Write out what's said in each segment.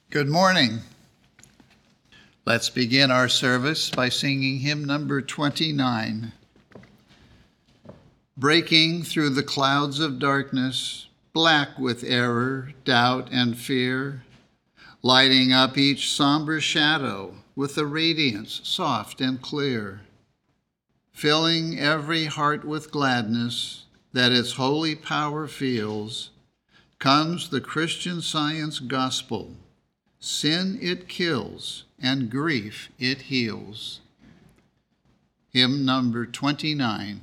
Good morning. Let's begin our service by singing hymn number 29. Breaking through the clouds of darkness, black with error, doubt, and fear, lighting up each somber shadow with a radiance soft and clear, filling every heart with gladness that its holy power feels, comes the Christian Science gospel. Sin it kills, and grief it heals. Hymn number 29.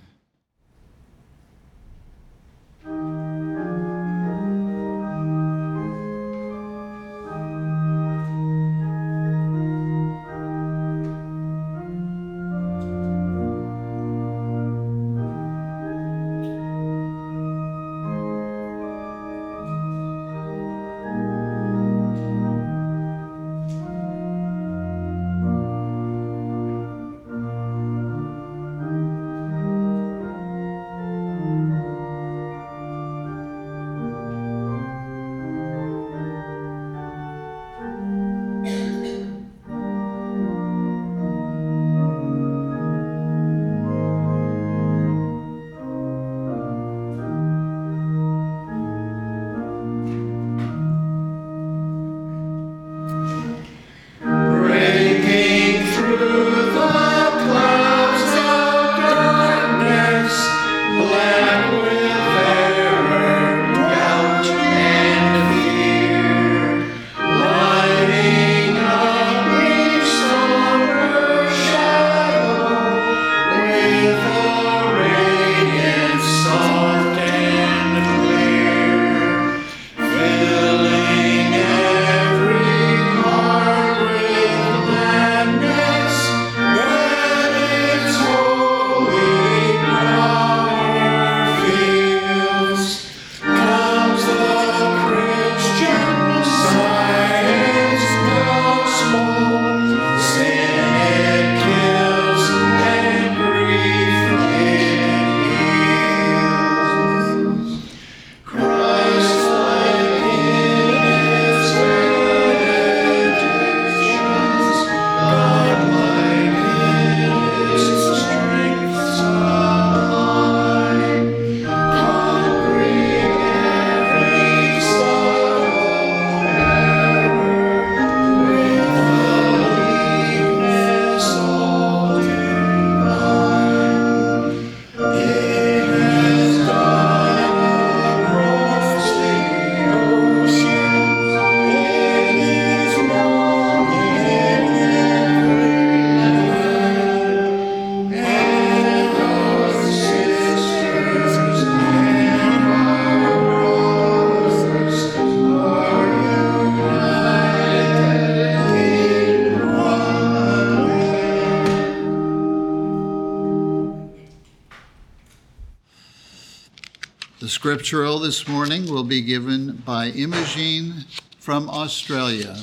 The scriptural this morning will be given by Imogen from Australia.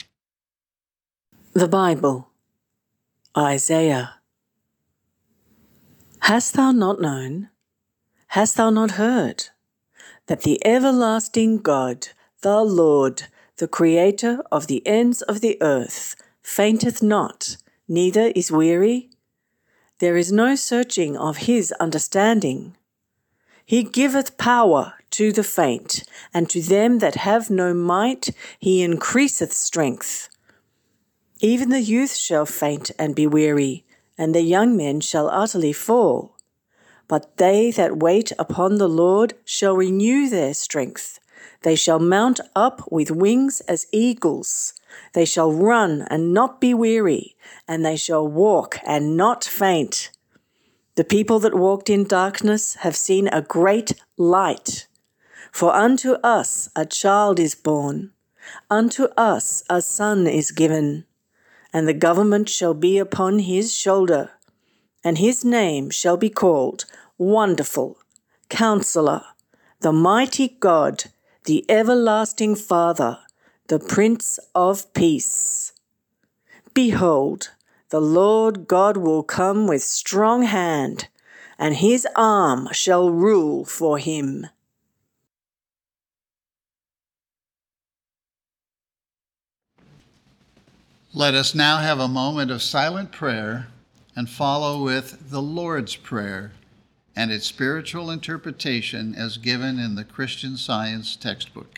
The Bible, Isaiah. Hast thou not known, hast thou not heard, that the everlasting God, the Lord, the Creator of the ends of the earth, fainteth not, neither is weary? There is no searching of his understanding. He giveth power to the faint, and to them that have no might he increaseth strength. Even the youth shall faint and be weary, and the young men shall utterly fall. But they that wait upon the Lord shall renew their strength. They shall mount up with wings as eagles. They shall run and not be weary, and they shall walk and not faint. The people that walked in darkness have seen a great light. For unto us a child is born, unto us a son is given, and the government shall be upon his shoulder, and his name shall be called Wonderful, Counselor, the Mighty God, the Everlasting Father, the Prince of Peace. Behold, the Lord God will come with strong hand, and his arm shall rule for him. Let us now have a moment of silent prayer and follow with the Lord's Prayer and its spiritual interpretation as given in the Christian Science textbook.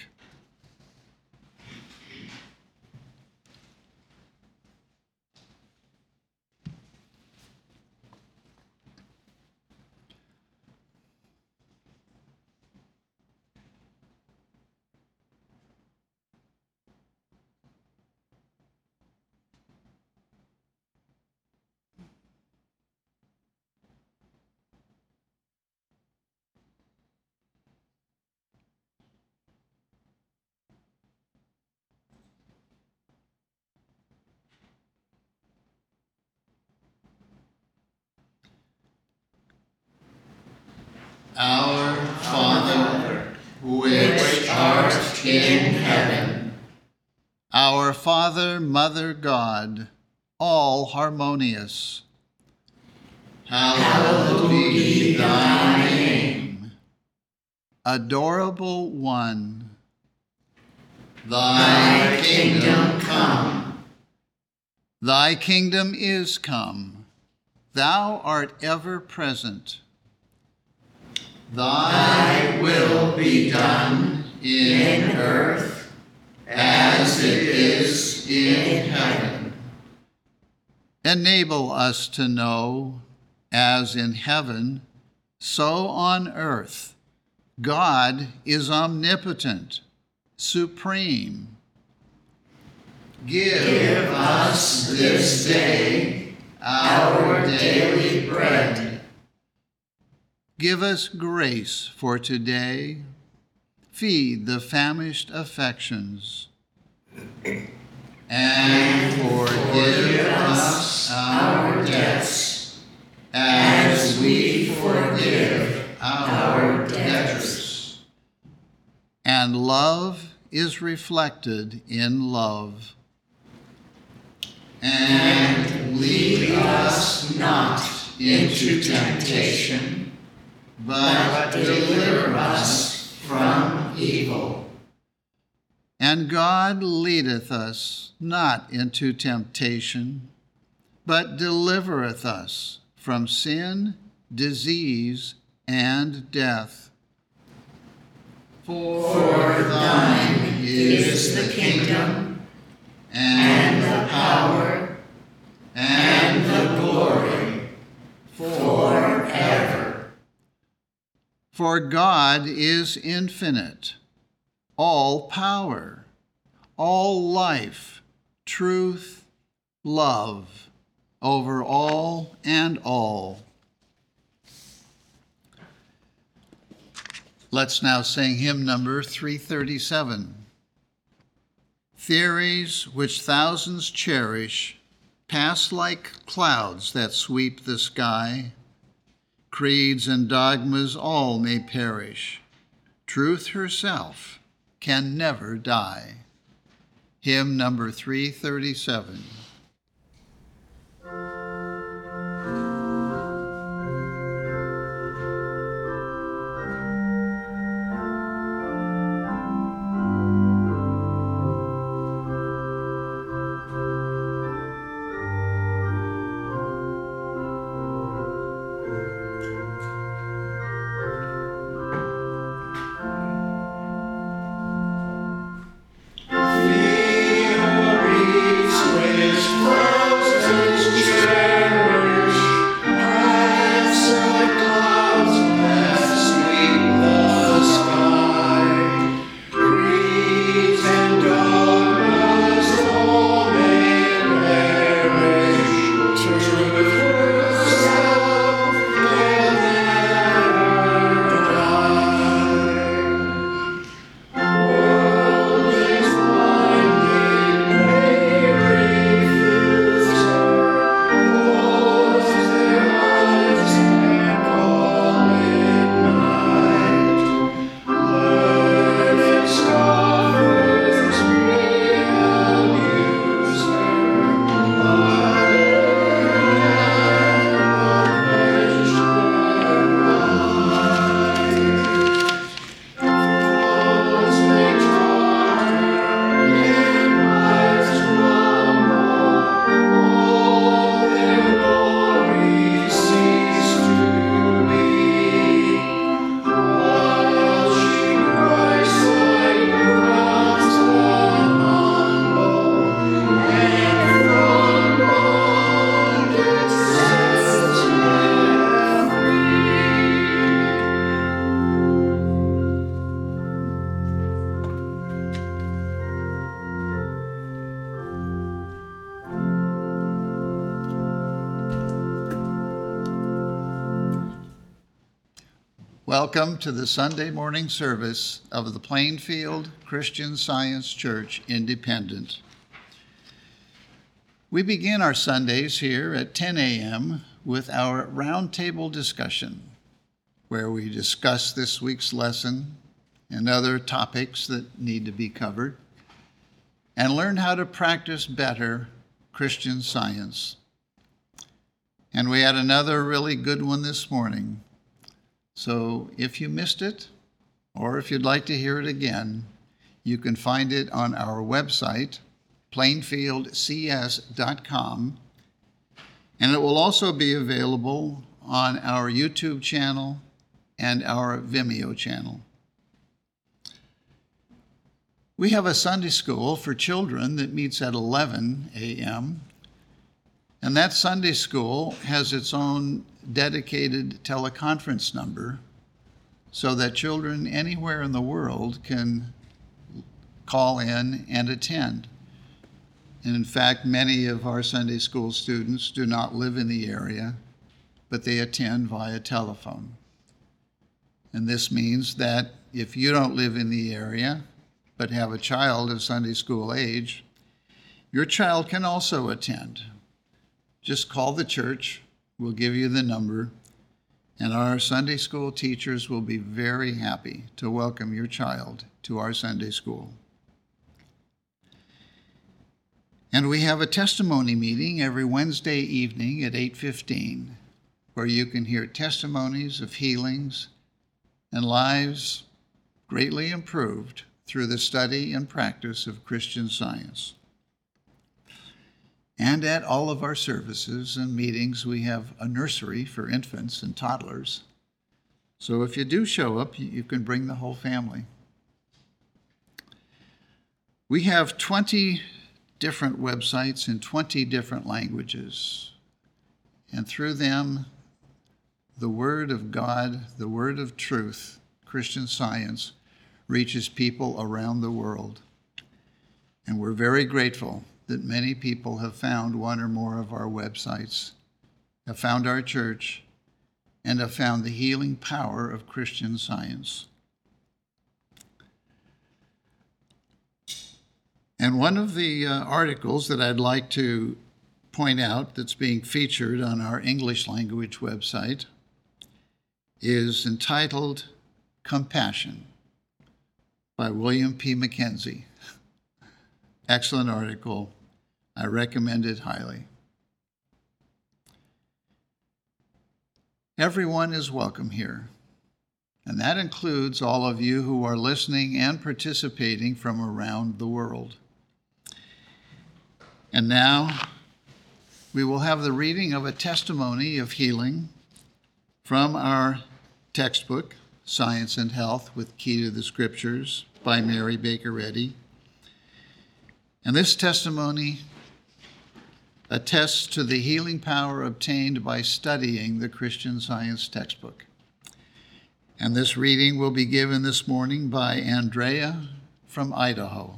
Our Father, which art in heaven. Our Father, Mother God, all harmonious. Hallowed be thy name. Adorable One. Thy kingdom come. Thy kingdom is come. Thou art ever present. Thy will be done in earth as it is in heaven. Enable us to know, as in heaven, so on earth, God is omnipotent, supreme. Give us this day our daily bread. Give us grace for today. Feed the famished affections. And forgive us our debts, as we forgive our debtors. And love is reflected in love. And lead us not into temptation, but deliver us from evil. And God leadeth us not into temptation, but delivereth us from sin, disease, and death. For thine is the kingdom, and the power, and the glory, forever. For God is infinite, all power, all life, truth, love, over all and all. Let's now sing hymn number 337. Theories which thousands cherish pass like clouds that sweep the sky. Creeds and dogmas all may perish. Truth herself can never die. Hymn number 337. Theories which thousands Welcome to the Sunday morning service of the Plainfield Christian Science Church Independent. We begin our Sundays here at 10 a.m. with our roundtable discussion, where we discuss this week's lesson and other topics that need to be covered, and learn how to practice better Christian Science. And we had another really good one this morning. So if you missed it, or if you'd like to hear it again, you can find it on our website, plainfieldcs.com, and it will also be available on our YouTube channel and our Vimeo channel. We have a Sunday school for children that meets at 11 a.m., and that Sunday school has its own dedicated teleconference number so that children anywhere in the world can call in and attend. And in fact, many of our Sunday school students do not live in the area, but they attend via telephone. And this means that if you don't live in the area, but have a child of Sunday school age, your child can also attend. Just call the church, we'll give you the number, and our Sunday school teachers will be very happy to welcome your child to our Sunday school. And we have a testimony meeting every Wednesday evening at 8:15, where you can hear testimonies of healings and lives greatly improved through the study and practice of Christian Science. And at all of our services and meetings, we have a nursery for infants and toddlers. So if you do show up, you can bring the whole family. We have 20 different websites in 20 different languages. And through them, the Word of God, the Word of truth, Christian Science, reaches people around the world. And we're very grateful that many people have found one or more of our websites, have found our church, and have found the healing power of Christian Science. And one of the articles that I'd like to point out that's being featured on our English language website is entitled Compassion by William P. Mackenzie. Excellent article. I recommend it highly. Everyone is welcome here, and that includes all of you who are listening and participating from around the world. And now we will have the reading of a testimony of healing from our textbook, Science and Health with Key to the Scriptures by Mary Baker Eddy. And this testimony attests to the healing power obtained by studying the Christian Science textbook. And this reading will be given this morning by Andrea from Idaho.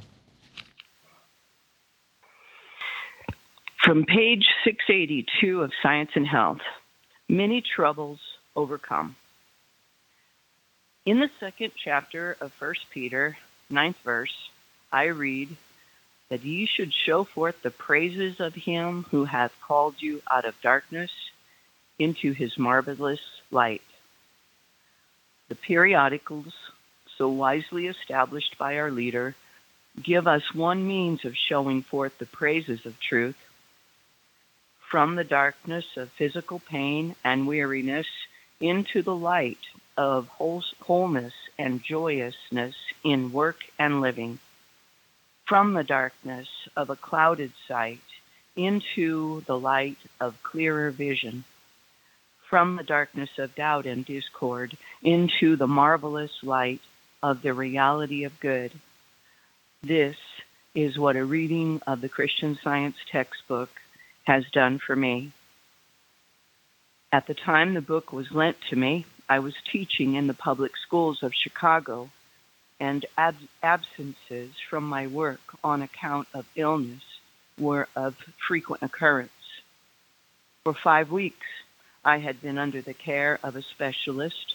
From page 682 of Science and Health, Many Troubles Overcome. In the second chapter of 1 Peter, 9th verse, I read, that ye should show forth the praises of him who hath called you out of darkness into his marvelous light. The periodicals, so wisely established by our leader, give us one means of showing forth the praises of truth. From the darkness of physical pain and weariness into the light of wholeness and joyousness in work and living. From the darkness of a clouded sight into the light of clearer vision. From the darkness of doubt and discord into the marvelous light of the reality of good. This is what a reading of the Christian Science textbook has done for me. At the time the book was lent to me, I was teaching in the public schools of Chicago, and absences from my work on account of illness were of frequent occurrence. For 5 weeks, I had been under the care of a specialist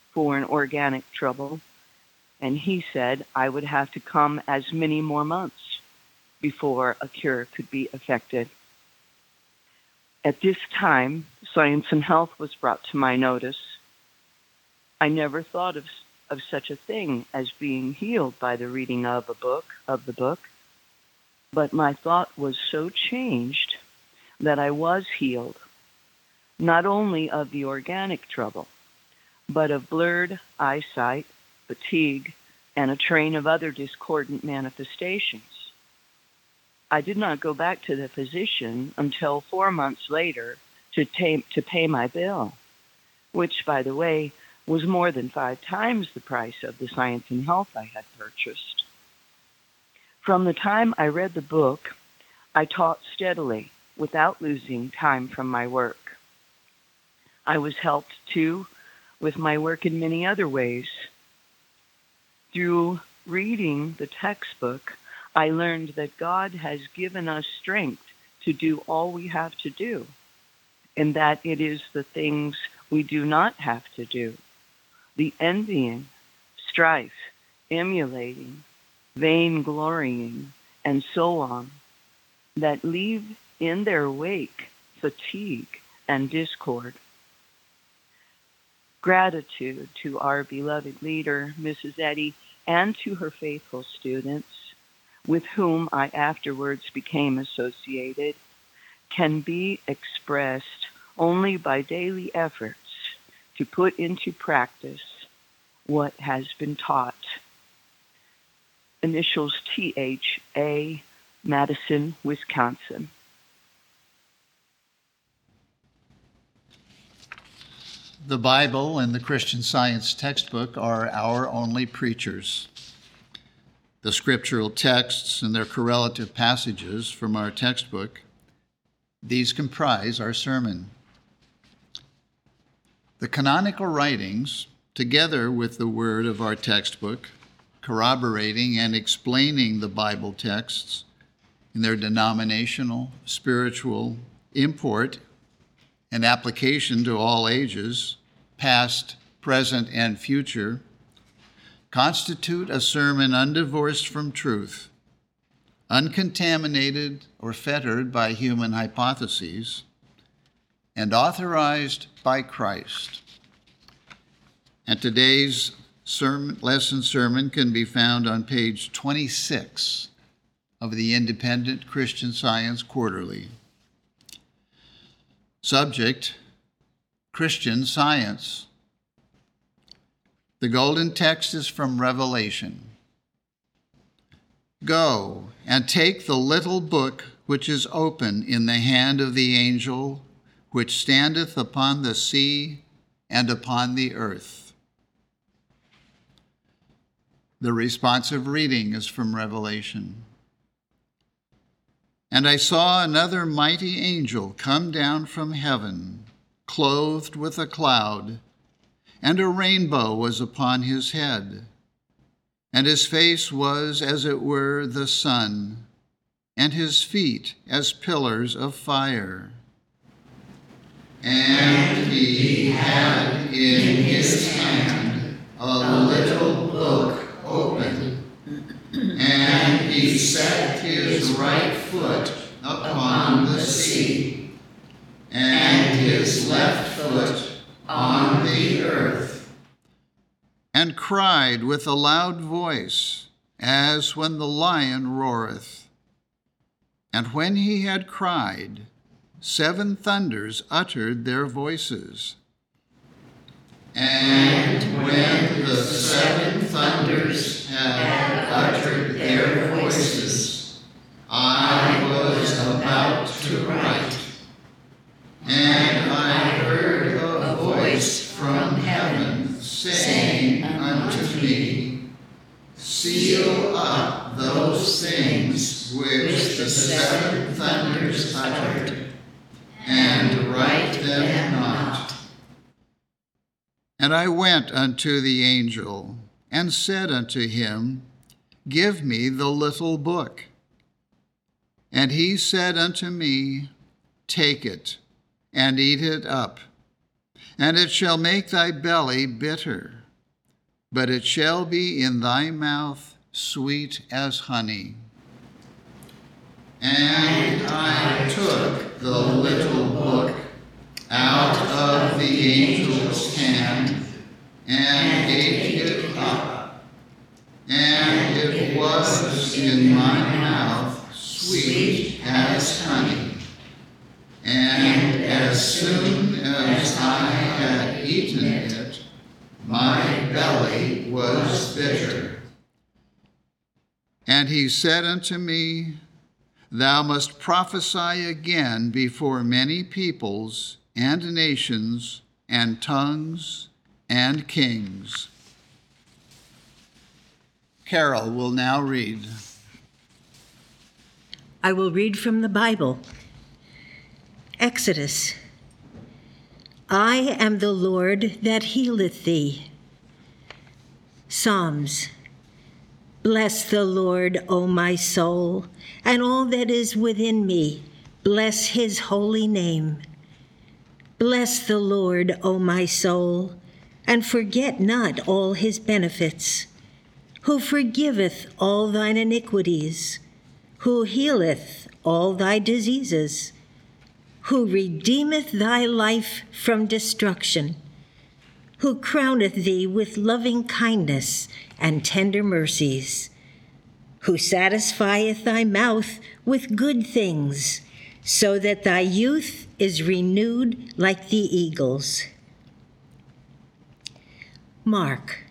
for an organic trouble, and he said I would have to come as many more months before a cure could be effected. At this time, Science and Health was brought to my notice. I never thought of such a thing as being healed by the reading of the book, but my thought was so changed that I was healed, not only of the organic trouble, but of blurred eyesight, fatigue, and a train of other discordant manifestations. I did not go back to the physician until 4 months later to pay my bill, which, by the way, was more than 5 times the price of the Science and Health I had purchased. From the time I read the book, I taught steadily without losing time from my work. I was helped, too, with my work in many other ways. Through reading the textbook, I learned that God has given us strength to do all we have to do, and that it is the things we do not have to do, the envying, strife, emulating, vainglorying, and so on, that leave in their wake fatigue and discord. Gratitude to our beloved leader, Mrs. Eddy, and to her faithful students, with whom I afterwards became associated, can be expressed only by daily efforts to put into practice what has been taught. Initials THA, Madison, Wisconsin. The Bible and the Christian Science textbook are our only preachers. The scriptural texts and their correlative passages from our textbook, these comprise our sermon. The canonical writings, together with the word of our textbook, corroborating and explaining the Bible texts in their denominational, spiritual import and application to all ages, past, present, and future, constitute a sermon undivorced from truth, uncontaminated or fettered by human hypotheses, and authorized by Christ. And today's lesson sermon can be found on page 26 of the Independent Christian Science Quarterly. Subject, Christian Science. The golden text is from Revelation. Go and take the little book which is open in the hand of the angel which standeth upon the sea and upon the earth. The responsive reading is from Revelation. And I saw another mighty angel come down from heaven, clothed with a cloud, and a rainbow was upon his head. And his face was as it were the sun, and his feet as pillars of fire. And he had in his hand a little book open, and he set his right foot upon the sea, and his left foot on the earth, and cried with a loud voice, as when the lion roareth. And when he had cried, 7 thunders uttered their voices. And when the 7 thunders had uttered their voices, I was about to write. And I heard a voice from heaven saying unto me, Seal up those things which the 7 thunders uttered, and write them not. And I went unto the angel, and said unto him, Give me the little book. And he said unto me, Take it, and eat it up, and it shall make thy belly bitter, but it shall be in thy mouth sweet as honey. And I took the little book out of the angel's hand and gave it up, and it was in my mouth sweet as honey. And as soon as I had eaten it, my belly was bitter. And he said unto me, Thou must prophesy again before many peoples and nations and tongues and kings. Carol will now read. I will read from the Bible. Exodus. I am the Lord that healeth thee. Psalms. Bless the Lord, O my soul, and all that is within me. Bless his holy name. Bless the Lord, O my soul, and forget not all his benefits, who forgiveth all thine iniquities, who healeth all thy diseases, who redeemeth thy life from destruction, who crowneth thee with loving kindness and tender mercies, who satisfieth thy mouth with good things, so that thy youth is renewed like the eagles. Mark.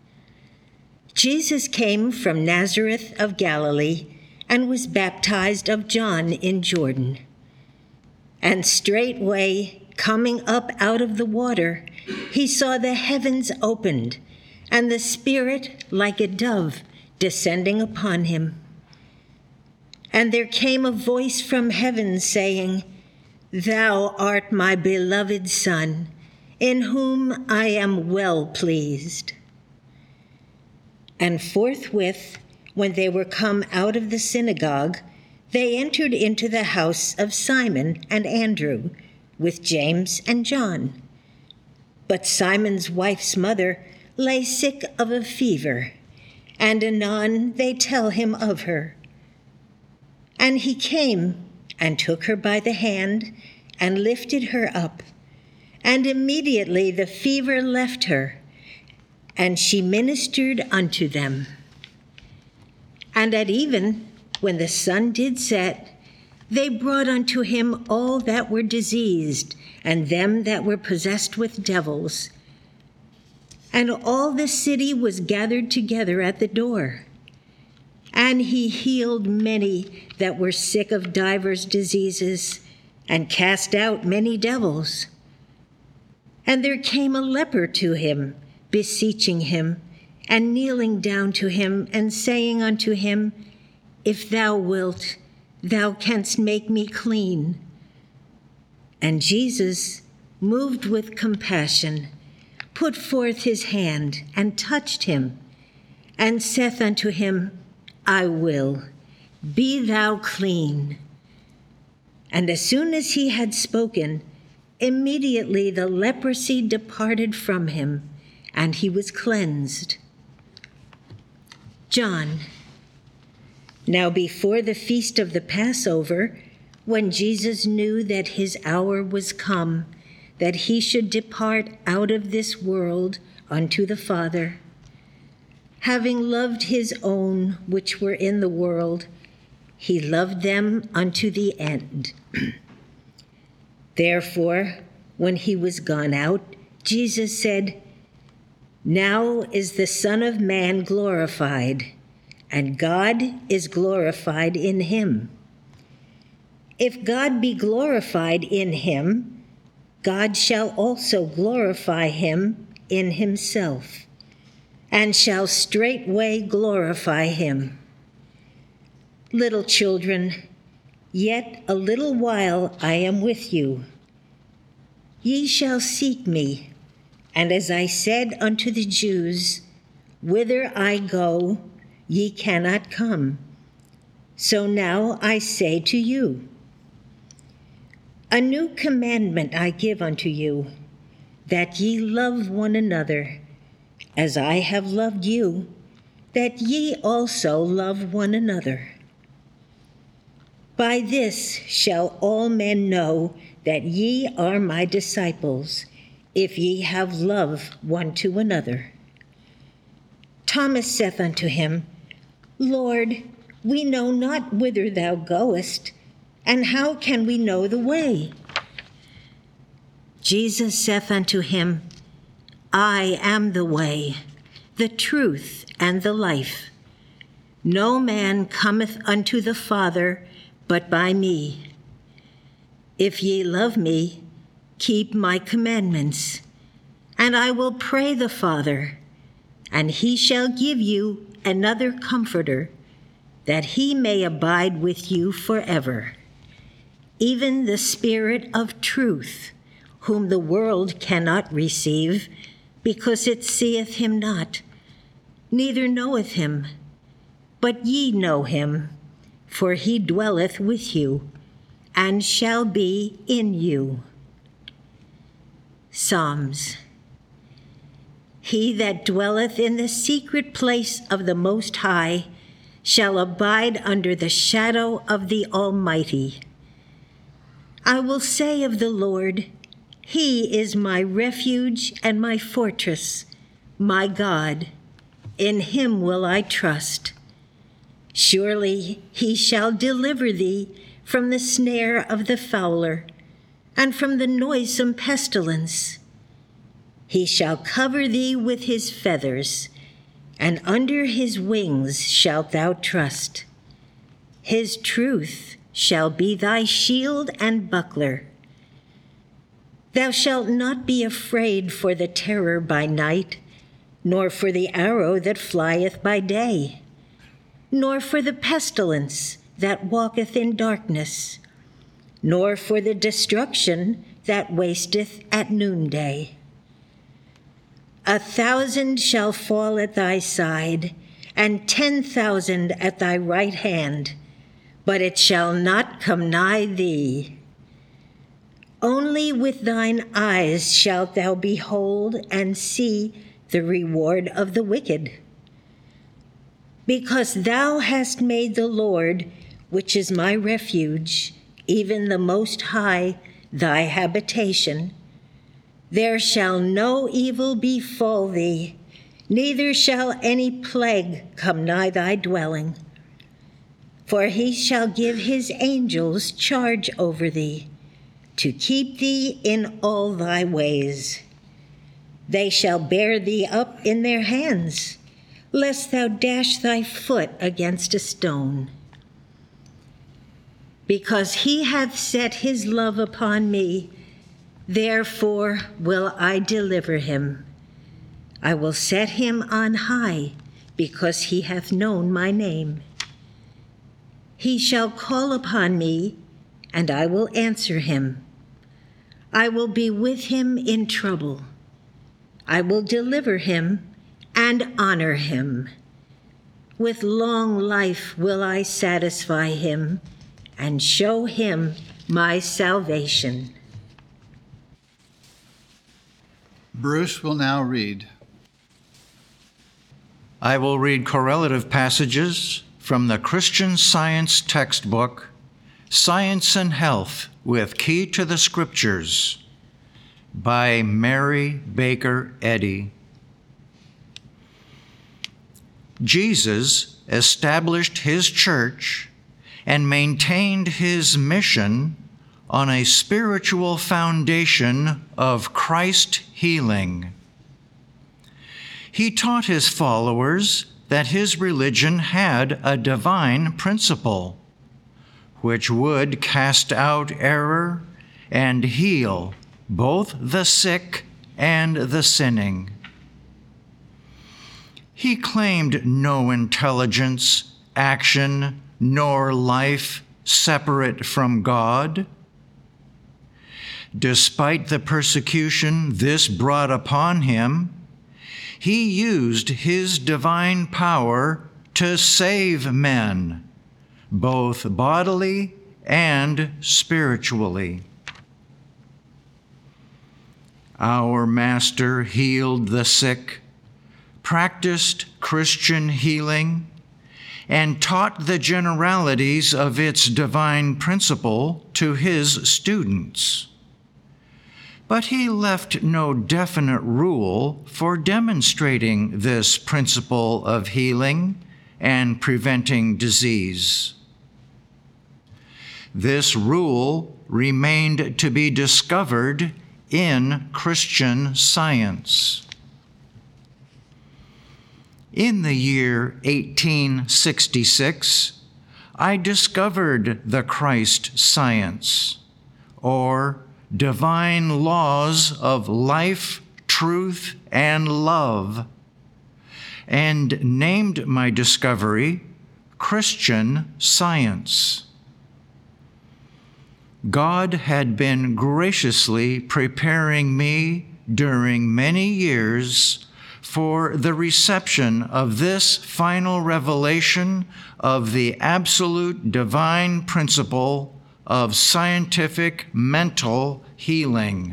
Jesus came from Nazareth of Galilee and was baptized of John in Jordan. And straightway, coming up out of the water, he saw the heavens opened, and the Spirit like a dove descending upon him. And there came a voice from heaven saying, Thou art my beloved Son, in whom I am well pleased. And forthwith, when they were come out of the synagogue, they entered into the house of Simon and Andrew, with James and John. But Simon's wife's mother lay sick of a fever, and anon they tell him of her. And he came and took her by the hand and lifted her up, and immediately the fever left her, and she ministered unto them. And at even, when the sun did set, they brought unto him all that were diseased, and them that were possessed with devils. And all the city was gathered together at the door. And he healed many that were sick of divers diseases, and cast out many devils. And there came a leper to him, beseeching him, and kneeling down to him, and saying unto him, If thou wilt, thou canst make me clean. And Jesus, moved with compassion, put forth his hand, and touched him, and saith unto him, I will, be thou clean. And as soon as he had spoken, immediately the leprosy departed from him, and he was cleansed. John. Now before the feast of the Passover, when Jesus knew that his hour was come, that he should depart out of this world unto the Father, having loved his own which were in the world, he loved them unto the end. Therefore, when he was gone out, Jesus said, Now is the Son of Man glorified, and God is glorified in him. If God be glorified in him, God shall also glorify him in himself, and shall straightway glorify him. Little children, yet a little while I am with you. Ye shall seek me, and as I said unto the Jews, Whither I go, ye cannot come. So now I say to you, A new commandment I give unto you, that ye love one another, as I have loved you, that ye also love one another. By this shall all men know that ye are my disciples, if ye have love one to another. Thomas saith unto him, Lord, we know not whither thou goest, and how can we know the way? Jesus saith unto him, I am the way, the truth, and the life. No man cometh unto the Father but by me. If ye love me, keep my commandments, and I will pray the Father, and he shall give you another Comforter, that he may abide with you forever, even the Spirit of truth, whom the world cannot receive, because it seeth him not, neither knoweth him. But ye know him, for he dwelleth with you, and shall be in you. Psalms. He that dwelleth in the secret place of the Most High shall abide under the shadow of the Almighty. I will say of the Lord, He is my refuge and my fortress, my God. In him will I trust. Surely he shall deliver thee from the snare of the fowler, and from the noisome pestilence. He shall cover thee with his feathers, and under his wings shalt thou trust. His truth shall be thy shield and buckler. Thou shalt not be afraid for the terror by night, nor for the arrow that flieth by day, nor for the pestilence that walketh in darkness, nor for the destruction that wasteth at noonday. 1,000 shall fall at thy side, and 10,000 at thy right hand, but it shall not come nigh thee. Only with thine eyes shalt thou behold and see the reward of the wicked. Because thou hast made the Lord, which is my refuge, even the Most High, thy habitation, there shall no evil befall thee, neither shall any plague come nigh thy dwelling. For he shall give his angels charge over thee, to keep thee in all thy ways. They shall bear thee up in their hands, lest thou dash thy foot against a stone. Because he hath set his love upon me, therefore will I deliver him. I will set him on high, because he hath known my name. He shall call upon me, and I will answer him. I will be with him in trouble. I will deliver him and honor him. With long life will I satisfy him and show him my salvation. Bruce will now read. I will read correlative passages from the Christian Science textbook, Science and Health with Key to the Scriptures, by Mary Baker Eddy. Jesus established his church and maintained his mission on a spiritual foundation of Christ healing. He taught his followers that his religion had a divine principle, which would cast out error and heal both the sick and the sinning. He claimed no intelligence, action, nor life separate from God. Despite the persecution this brought upon him, he used his divine power to save men, both bodily and spiritually. Our Master healed the sick, practiced Christian healing, and taught the generalities of its divine principle to his students. But he left no definite rule for demonstrating this principle of healing and preventing disease. This rule remained to be discovered in Christian Science. In the year 1866, I discovered the Christ Science, or divine laws of life, truth, and love, and named my discovery Christian Science. God had been graciously preparing me during many years for the reception of this final revelation of the absolute divine principle of scientific mental healing.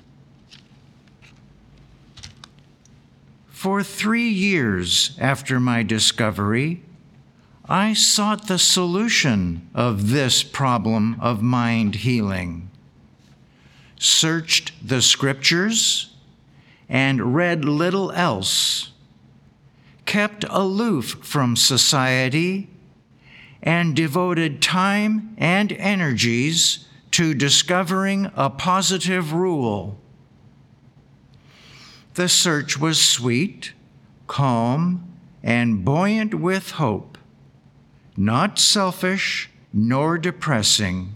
For 3 years after my discovery, I sought the solution of this problem of mind healing, searched the scriptures, and read little else, kept aloof from society, and devoted time and energies to discovering a positive rule. The search was sweet, calm, and buoyant with hope, not selfish nor depressing.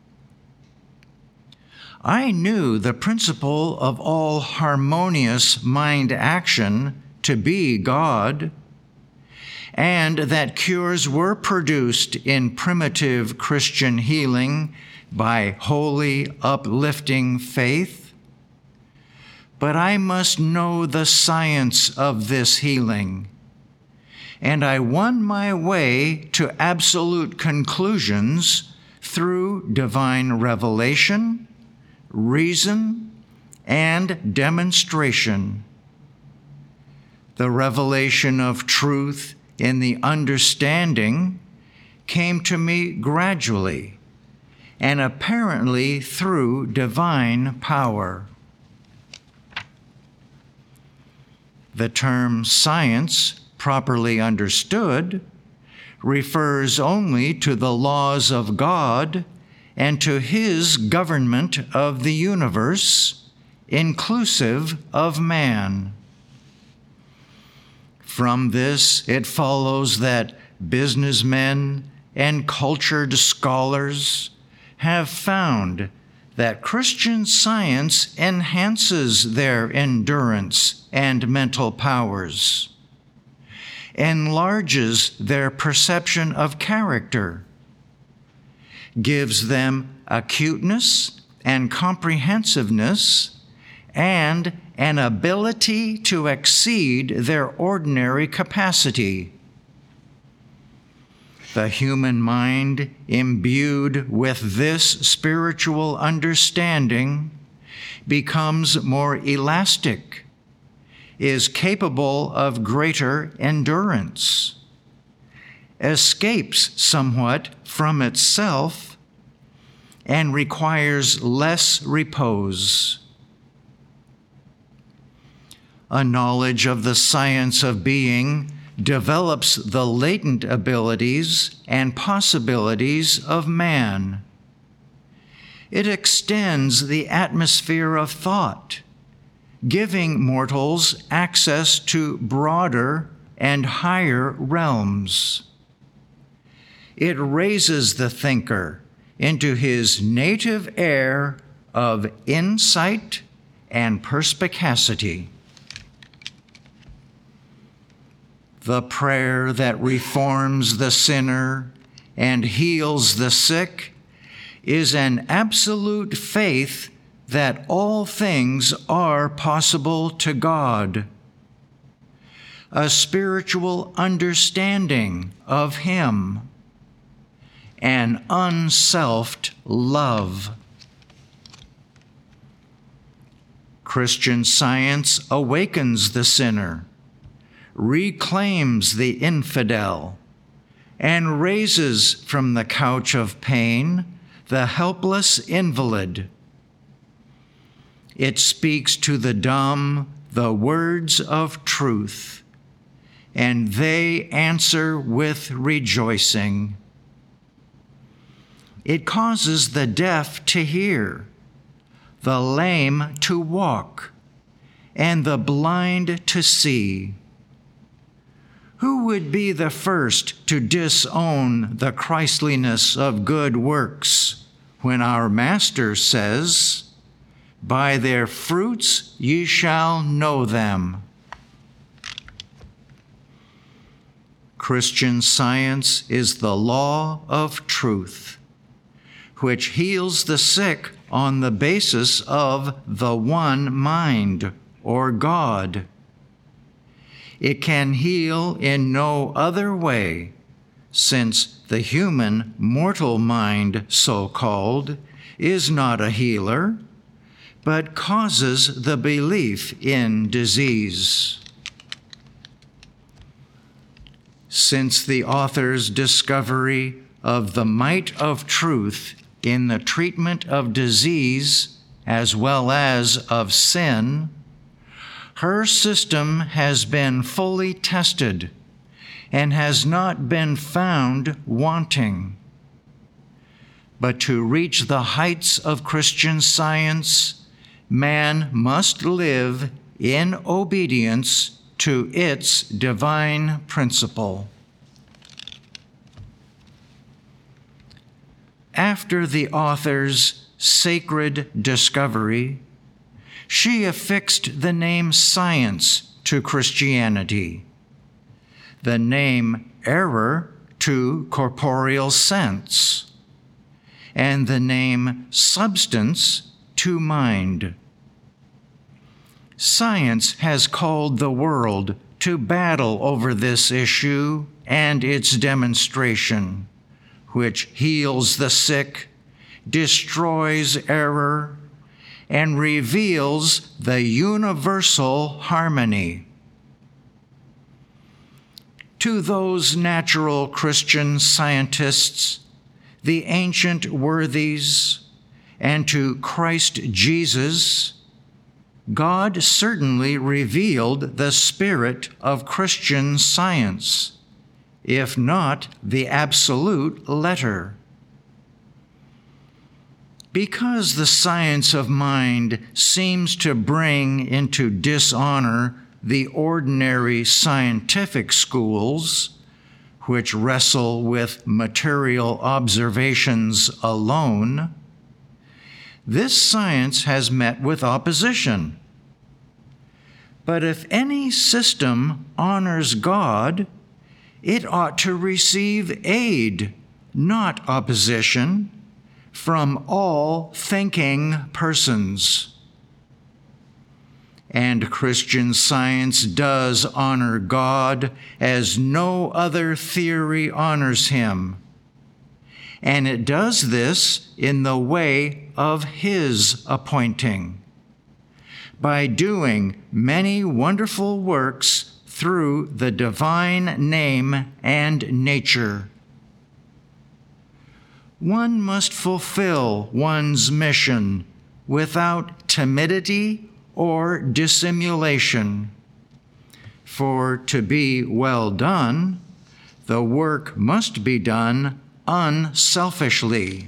I knew the principle of all harmonious mind action to be God, and that cures were produced in primitive Christian healing by holy, uplifting faith. But I must know the science of this healing, and I won my way to absolute conclusions through divine revelation, reason, and demonstration. The revelation of truth in the understanding came to me gradually and apparently through divine power. The term science, properly understood, refers only to the laws of God and to his government of the universe, inclusive of man. From this, it follows that businessmen and cultured scholars have found that Christian Science enhances their endurance and mental powers, enlarges their perception of character, gives them acuteness and comprehensiveness, and an ability to exceed their ordinary capacity. The human mind, imbued with this spiritual understanding, becomes more elastic, is capable of greater endurance, escapes somewhat from itself, and requires less repose. A knowledge of the science of being develops the latent abilities and possibilities of man. It extends the atmosphere of thought, giving mortals access to broader and higher realms. It raises the thinker into his native air of insight and perspicacity. The prayer that reforms the sinner and heals the sick is an absolute faith that all things are possible to God, a spiritual understanding of Him, an unselfed love. Christian Science awakens the sinner, reclaims the infidel and raises from the couch of pain the helpless invalid. It speaks to the dumb the words of truth, and they answer with rejoicing. It causes the deaf to hear, the lame to walk, and the blind to see. Who would be the first to disown the Christliness of good works when our Master says, "By their fruits ye shall know them"? Christian Science is the law of truth, which heals the sick on the basis of the one mind, or God. It can heal in no other way, since the human mortal mind, so-called, is not a healer, but causes the belief in disease. Since the author's discovery of the might of truth in the treatment of disease as well as of sin, her system has been fully tested and has not been found wanting. But to reach the heights of Christian Science, man must live in obedience to its divine principle. After the author's sacred discovery, she affixed the name science to Christianity, the name error to corporeal sense, and the name substance to mind. Science has called the world to battle over this issue and its demonstration, which heals the sick, destroys error, and reveals the universal harmony. To those natural Christian scientists, the ancient worthies, and to Christ Jesus, God certainly revealed the spirit of Christian Science, if not the absolute letter. Because the science of mind seems to bring into dishonor the ordinary scientific schools, which wrestle with material observations alone, this science has met with opposition. But if any system honors God, it ought to receive aid, not opposition, from all thinking persons. And Christian Science does honor God as no other theory honors him. And it does this in the way of his appointing, by doing many wonderful works through the divine name and nature. One must fulfill one's mission without timidity or dissimulation. For to be well done, the work must be done unselfishly.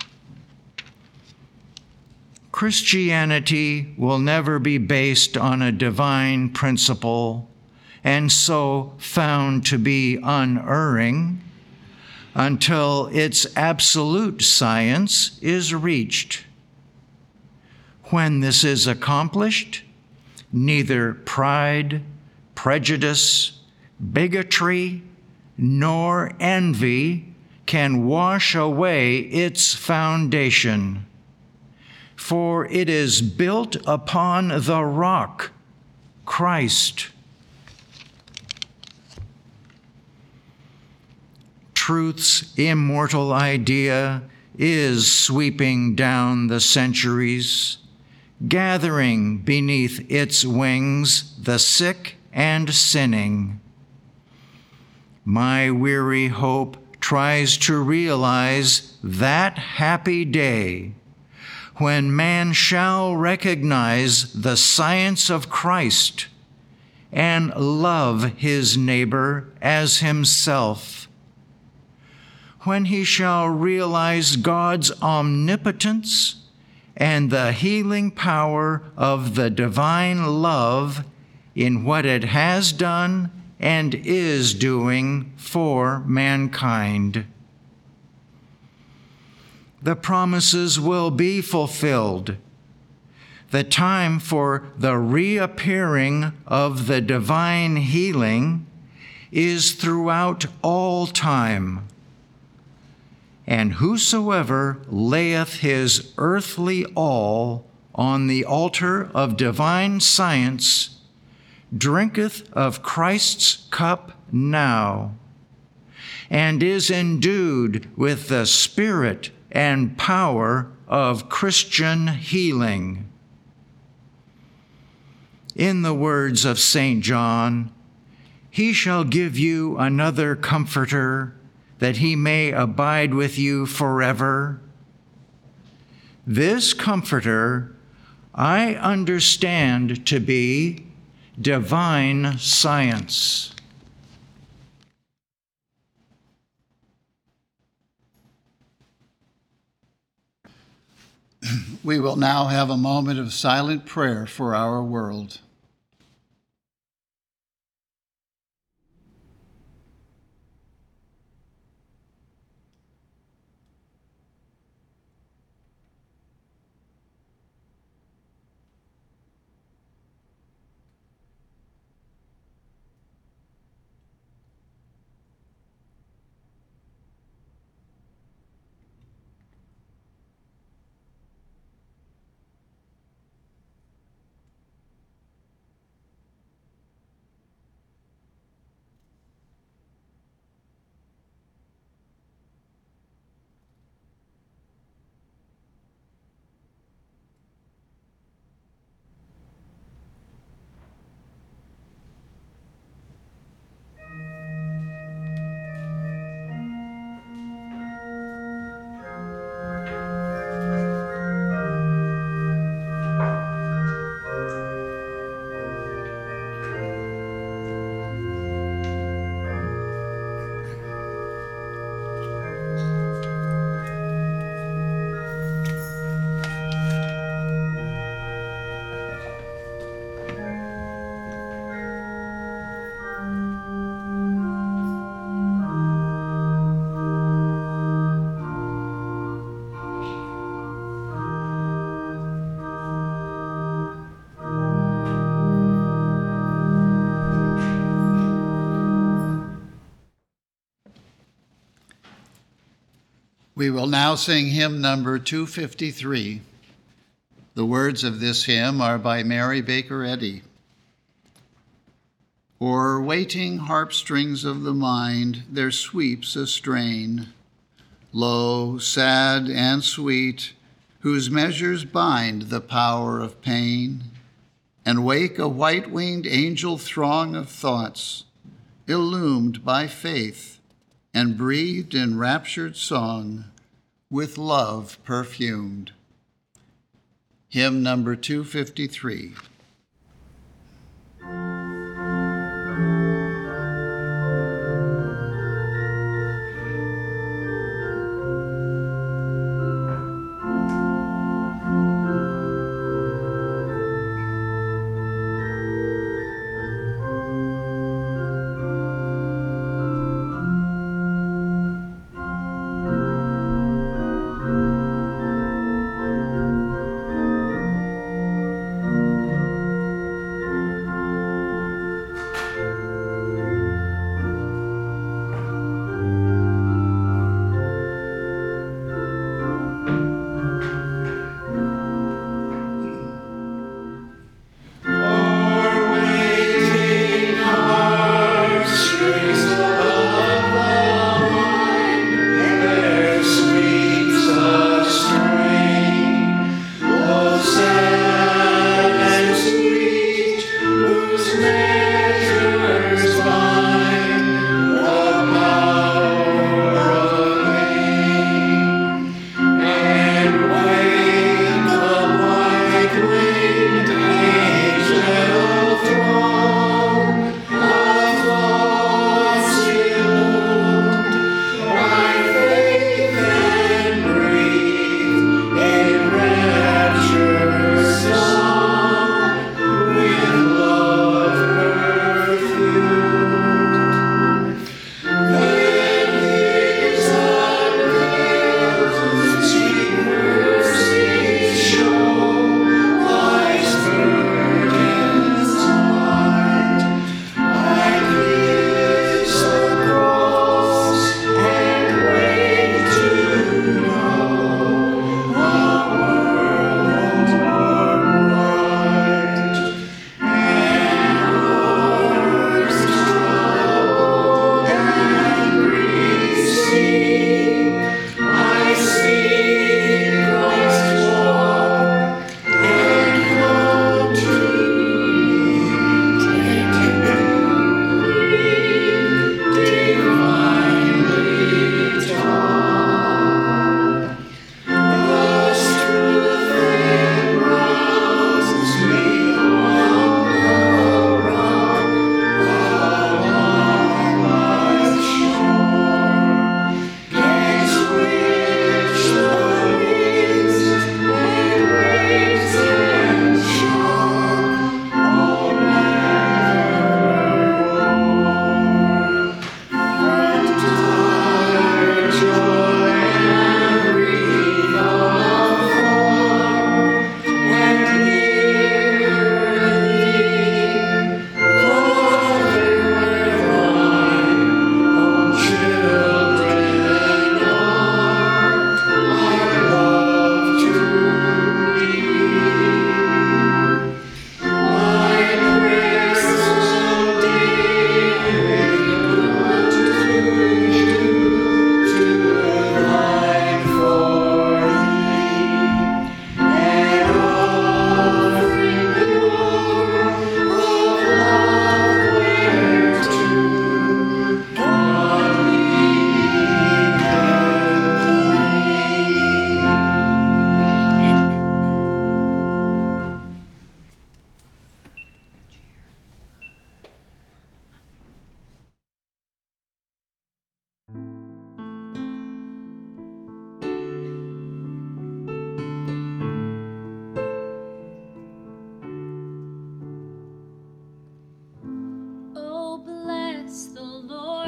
Christianity will never be based on a divine principle and so found to be unerring until its absolute science is reached. When this is accomplished, neither pride, prejudice, bigotry, nor envy can wash away its foundation, for it is built upon the rock, Christ. Truth's immortal idea is sweeping down the centuries, gathering beneath its wings the sick and sinning. My weary hope tries to realize that happy day when man shall recognize the science of Christ and love his neighbor as himself, when he shall realize God's omnipotence and the healing power of the divine love in what it has done and is doing for mankind. The promises will be fulfilled. The time for the reappearing of the divine healing is throughout all time. And whosoever layeth his earthly all on the altar of divine science drinketh of Christ's cup now, and is endued with the spirit and power of Christian healing. In the words of St. John, "He shall give you another Comforter, that he may abide with you forever." This Comforter I understand to be divine science. We will now have a moment of silent prayer for our world. We will now sing hymn number 253. The words of this hymn are by Mary Baker Eddy. O'er waiting harp strings of the mind there sweeps a strain, low, sad, and sweet, whose measures bind the power of pain, and wake a white-winged angel throng of thoughts, illumed by faith, and breathed in raptured song, with love perfumed. Hymn number 253.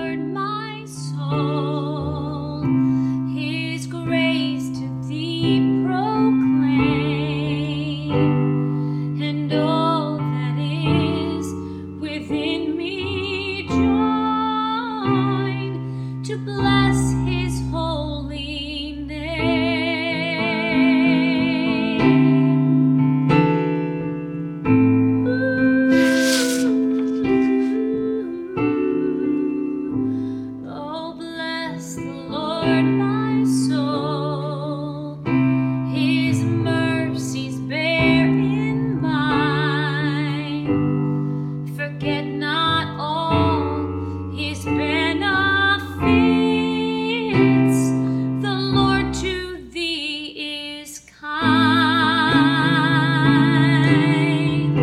Lord, my soul, his grace to thee proclaim, and all that is within me join to bless his holy name. Oh, bless the Lord, my soul, his mercies bear in mind. Forget not all his benefits. The Lord to thee is kind.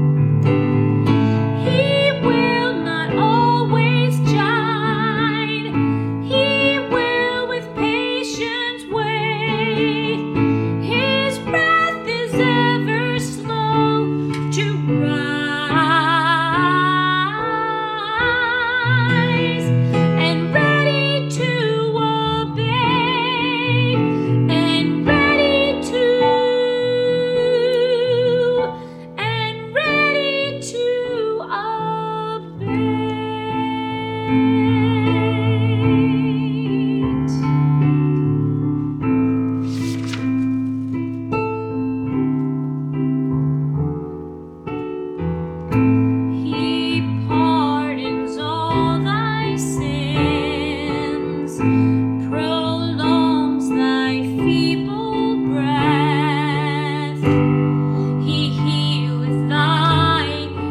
He will not always chide. He will with patience wait. His wrath is ever slow to rise, and ready to obey, and ready to He pardons all thy sins, prolongs thy feeble breath. He healeth thy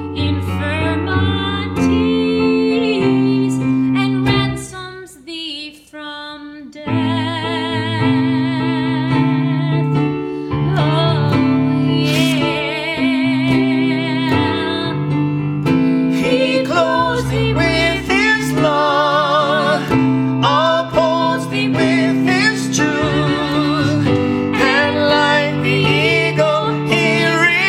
infirmities, and ransoms thee from death. Oh, yeah. He clothes thee with his love, upholds thee with his truth, and like the eagle he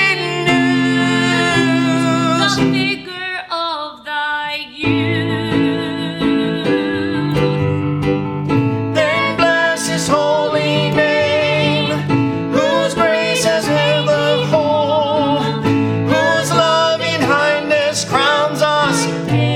renews the vigor of thy youth. Then bless his holy name, whose grace has held the whole, whose loving kindness crowns us.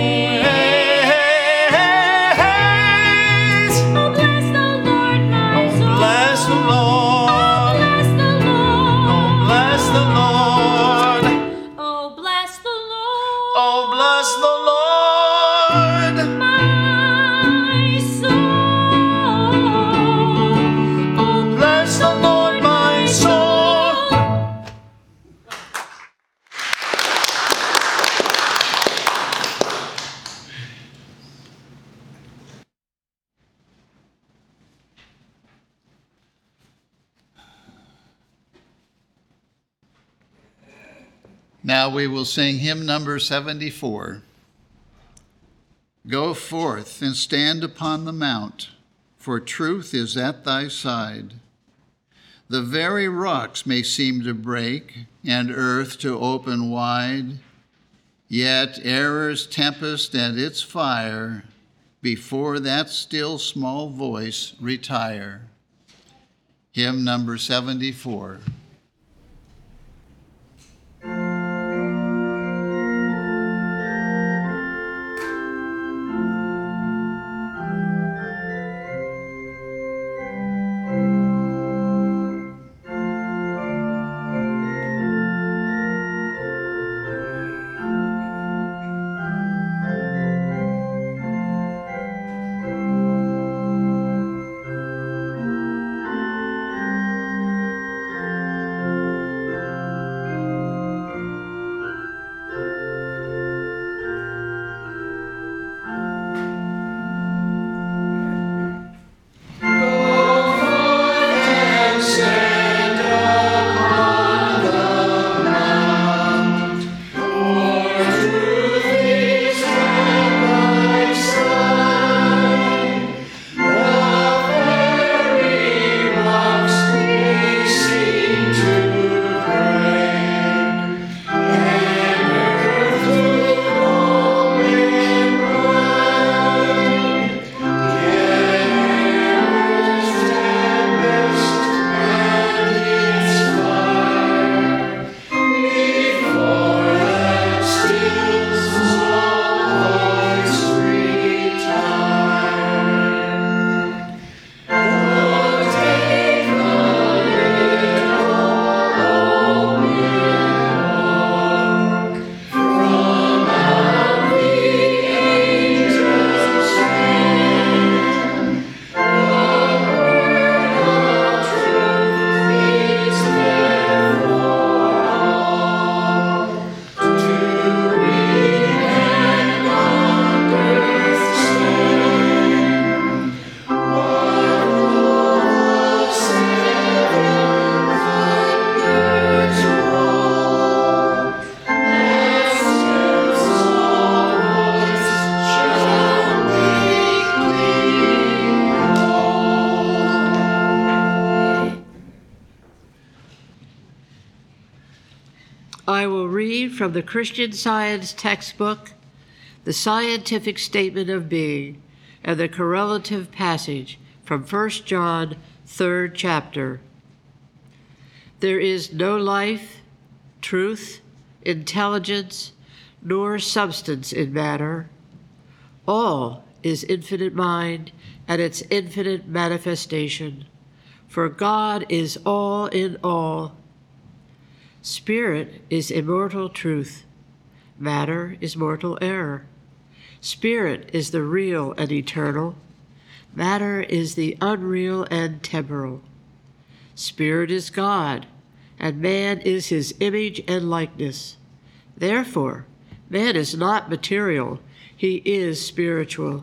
Oh, bless the Lord, my soul. Bless the Lord. Bless the Lord. Bless the Lord. Oh, bless the Lord. Oh, bless the Lord, my soul. Oh, bless the Lord, my soul. Now we will sing hymn number 74. Go forth and stand upon the mount, for truth is at thy side. The very rocks may seem to break, and earth to open wide, yet error's tempest and its fire before that still small voice retire. Hymn number 74. from the Christian Science textbook, the Scientific Statement of Being, and the correlative passage from 1 John, 3rd chapter. There is no life, truth, intelligence, nor substance in matter. All is infinite mind and its infinite manifestation, for God is all in all. Spirit is immortal truth. Matter is mortal error. Spirit is the real and eternal. Matter is the unreal and temporal. Spirit is God, and man is his image and likeness. Therefore, man is not material, he is spiritual.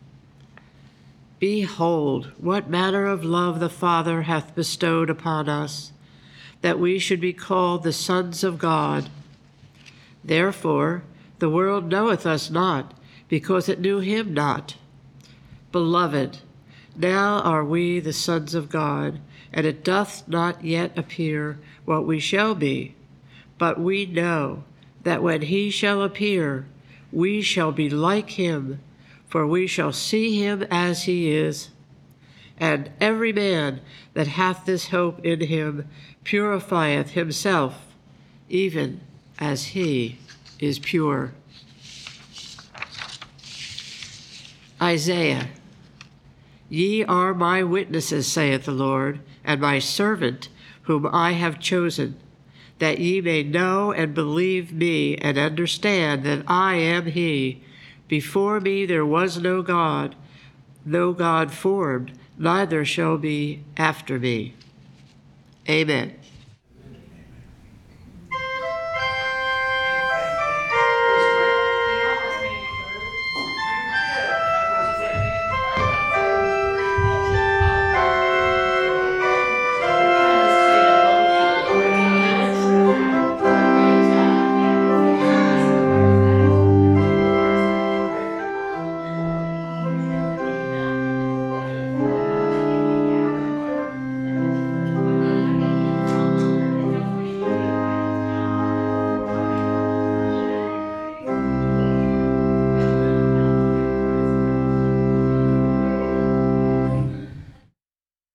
Behold, what manner of love the Father hath bestowed upon us, that we should be called the sons of God. Therefore, the world knoweth us not, because it knew him not. Beloved, now are we the sons of God, and it doth not yet appear what we shall be. But we know that when he shall appear, we shall be like him, for we shall see him as he is. And every man that hath this hope in him purifieth himself, even as he is pure. Isaiah. Ye are my witnesses, saith the Lord, and my servant, whom I have chosen, that ye may know and believe me, and understand that I am he. Before me there was no God formed, neither shall be after me. Amen.